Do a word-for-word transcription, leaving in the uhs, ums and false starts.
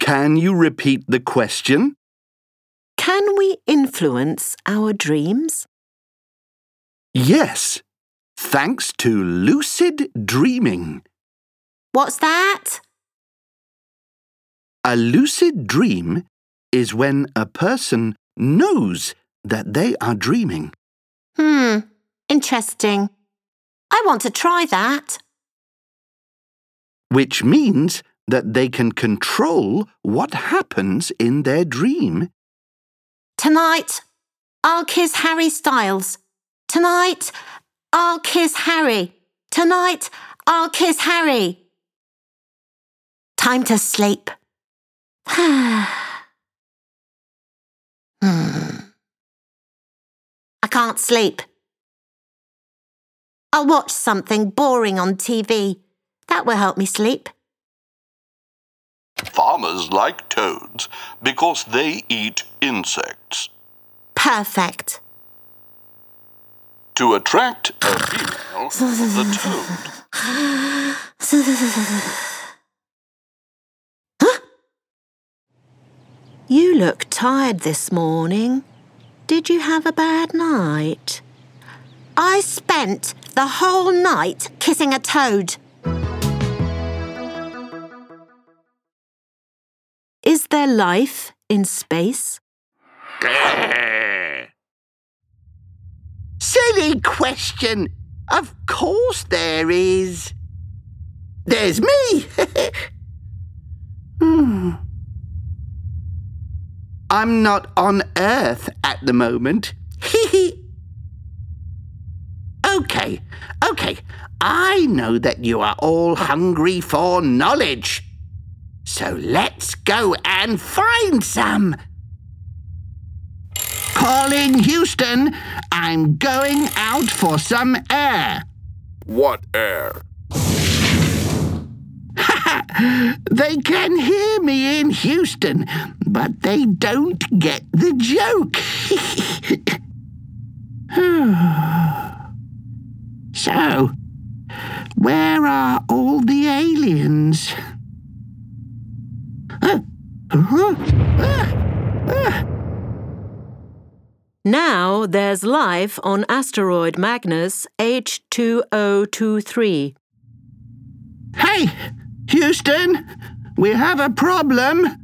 Can you repeat the question? Can we influence our dreams? Yes, thanks to lucid dreaming. What's that? A lucid dream is when a person knows that they are dreaming. Hmm, interesting. I want to try that. Which means that they can control what happens in their dream. Tonight, I'll kiss Harry Styles. Tonight, I'll kiss Harry. Tonight, I'll kiss Harry. Time to sleep. hmm. I can't sleep. I'll watch something boring on T V. That will help me sleep. Farmers like toads because they eat insects. Perfect. To attract a female, the toad. Huh? You look tired this morning. Did you have a bad night? I spent the whole night kissing a toad. Is there life in space? Silly question. Of course there is. There's me. hmm. I'm not on Earth at the moment. Okay, okay. I know that you are all hungry for knowledge. So let's go and find some. Calling Houston, I'm going out for some air. What air? They can hear me in Houston, but they don't get the joke. So, where are all the aliens? Uh, uh, uh, uh. Now there's life on asteroid Magnus H two O two three. Hey, Houston, we have a problem.